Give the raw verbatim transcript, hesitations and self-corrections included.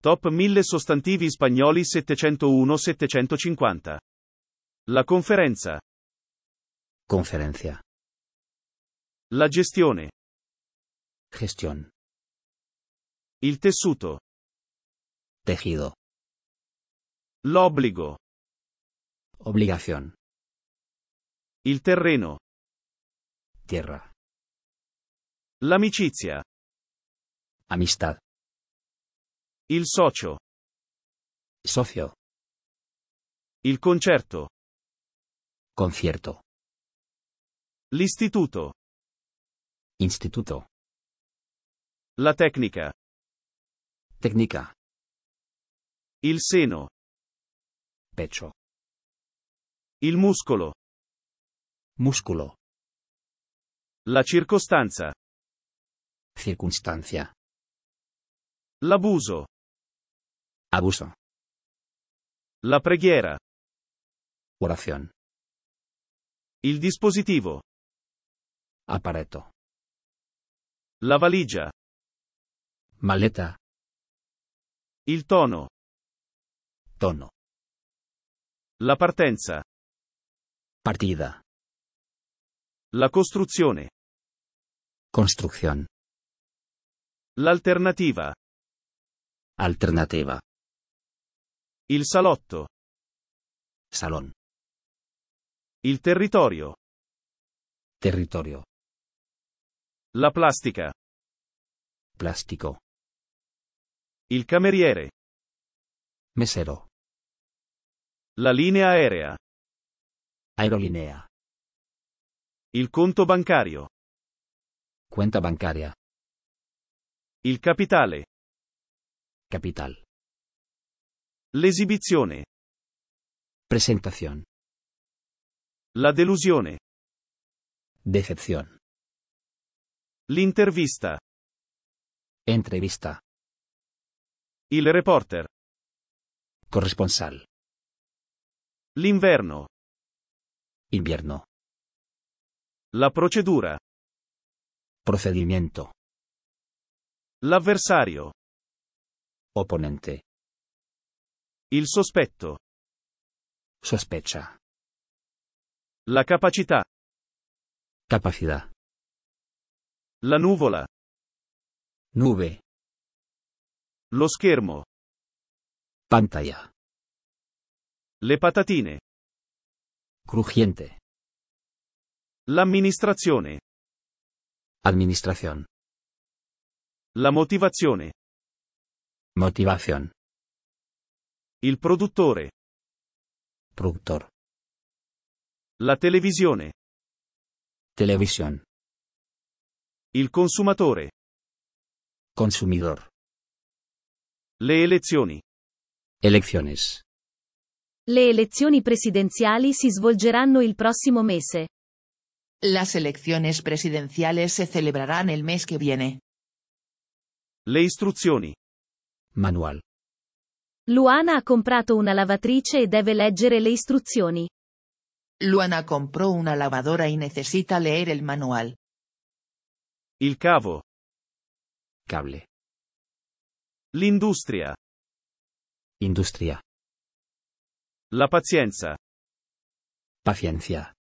Top mille sostantivi spagnoli settecentouno settecentocinquanta. La conferenza. Conferencia. La gestione. Gestión. Il tessuto. Tejido. L'obbligo. Obligación. Il terreno. Tierra. L'amicizia. Amistad. Il socio. Socio. Il concerto. Concierto. L'istituto. Instituto. La tecnica. Técnica. Il seno. Pecho. Il muscolo. Músculo. La circostanza. Circunstancia. L'abuso. Abuso. La preghiera. Oración. Il dispositivo. Aparato. La valigia. Maleta. Il tono. Tono. La partenza. Partida. La costruzione. Construcción. L'alternativa. Alternativa. Il salotto. Salón. Il territorio. Territorio. La plastica. Plástico. Il cameriere. Mesero. La linea aerea. Aerolínea. Il conto bancario. Cuenta bancaria. Il capitale. Capital. L'esibizione. Presentación. La delusione. Decepción. L'intervista. Entrevista. Il reporter. Corresponsal. L'inverno. Invierno. La procedura. Procedimiento. L'avversario. Oponente. Il sospetto. Sospecha. La capacità. Capacidad. La nuvola. Nube. Lo schermo. Pantalla. Le patatine. Crujiente. L'amministrazione. Administración. La motivazione. Motivación. Il produttore. Productor. La televisione. Televisión. Il consumatore. Consumidor. Le elezioni. Elecciones. Le elezioni presidenziali si svolgeranno il prossimo mese. Las elecciones presidenciales se celebrarán el mes que viene. Le istruzioni. Manual. Luana ha comprato una lavatrice e deve leggere le istruzioni. Luana compró una lavadora y necesita leer el manual. Il cavo. Cable. L'industria. Industria. La pazienza. Paciencia.